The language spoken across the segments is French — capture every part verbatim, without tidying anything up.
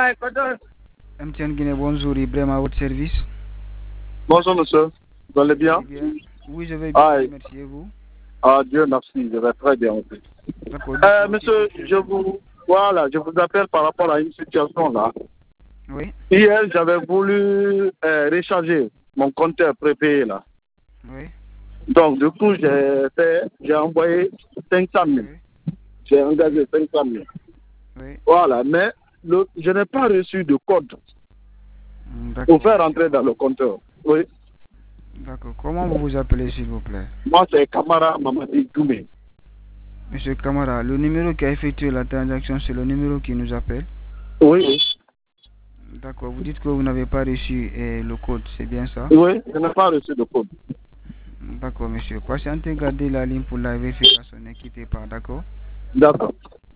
M T N Guinée, bonjour, Ibrahim à votre service. Bonjour monsieur, vous allez bien? bien. Oui, je vais bien, ah, merci et vous? Ah Dieu merci, je vais très bien aussi. D'accord. Euh, monsieur, je vous voilà, je vous appelle par rapport à une situation là. Oui. Hier, j'avais voulu euh, recharger mon compteur prépayé là. Oui. Donc du coup, j'ai fait, j'ai envoyé cinq cent mille. Oui. J'ai engagé cinq cent mille. Oui. Voilà, mais le, je n'ai pas reçu de code pour faire rentrer dans le compteur. Oui. D'accord. Comment vous vous appelez, s'il vous plaît? Moi, c'est Kamara Mamadi Doumé. Monsieur Kamara, le numéro qui a effectué la transaction, c'est le numéro qui nous appelle? Oui, oui. D'accord. Vous dites que vous n'avez pas reçu eh, le code, c'est bien ça? Oui, je n'ai pas reçu le code. D'accord, monsieur. Patientez, gardez la ligne pour la vérification. Ne quittez pas, d'accord? D'accord.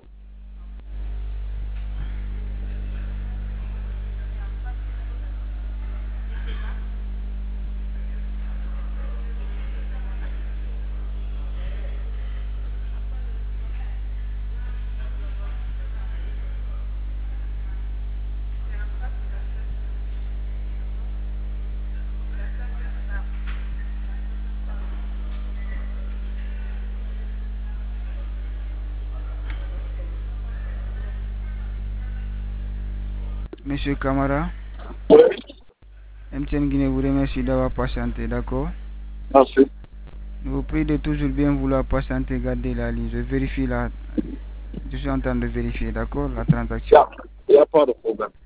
Monsieur Kamara? Oui. M T N Guinée vous remercie d'avoir patienté, d'accord? Merci. Je vous prie de toujours bien vouloir patienter, garder la ligne. Je vérifie la... Je suis en train de vérifier, d'accord, la transaction. Il n'y a, a pas de problème.